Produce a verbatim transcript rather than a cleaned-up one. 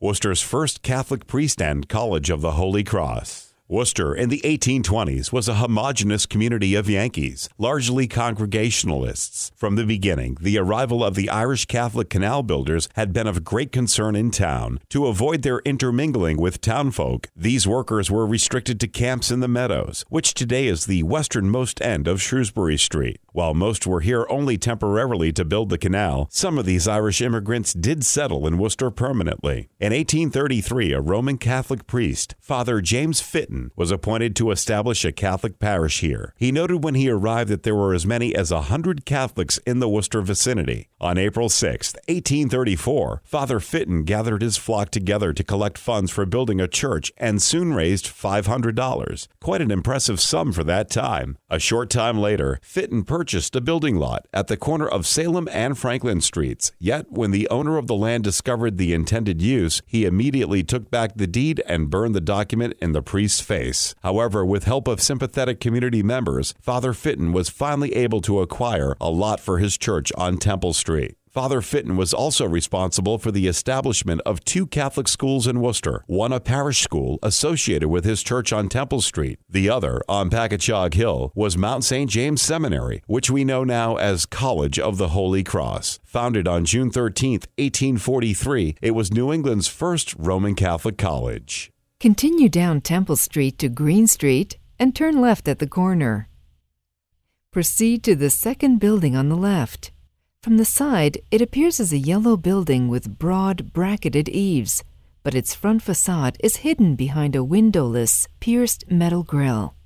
Worcester's first Catholic priest and College of the Holy Cross. Worcester in the eighteen twenties was a homogeneous community of Yankees, largely Congregationalists. From the beginning, the arrival of the Irish Catholic canal builders had been of great concern in town. To avoid their intermingling with townfolk, these workers were restricted to camps in the Meadows, which today is the westernmost end of Shrewsbury Street. While most were here only temporarily to build the canal, some of these Irish immigrants did settle in Worcester permanently. In eighteen thirty-three, a Roman Catholic priest, Father James Fitton, was appointed to establish a Catholic parish here. He noted when he arrived that there were as many as a hundred Catholics in the Worcester vicinity. On April sixth, eighteen thirty-four, Father Fitton gathered his flock together to collect funds for building a church and soon raised five hundred dollars. Quite an impressive sum for that time. A short time later, Fitton purchased a building lot at the corner of Salem and Franklin Streets. Yet, when the owner of the land discovered the intended use, he immediately took back the deed and burned the document in the priest's face. However, with help of sympathetic community members, Father Fitton was finally able to acquire a lot for his church on Temple Street. Father Fitton was also responsible for the establishment of two Catholic schools in Worcester, one a parish school associated with his church on Temple Street. The other, on Packagug Hill, was Mount Saint James Seminary, which we know now as College of the Holy Cross. Founded on June thirteenth, eighteen forty-three, it was New England's first Roman Catholic college. Continue down Temple Street to Green Street and turn left at the corner. Proceed to the second building on the left. From the side, it appears as a yellow building with broad, bracketed eaves, but its front facade is hidden behind a windowless, pierced metal grille.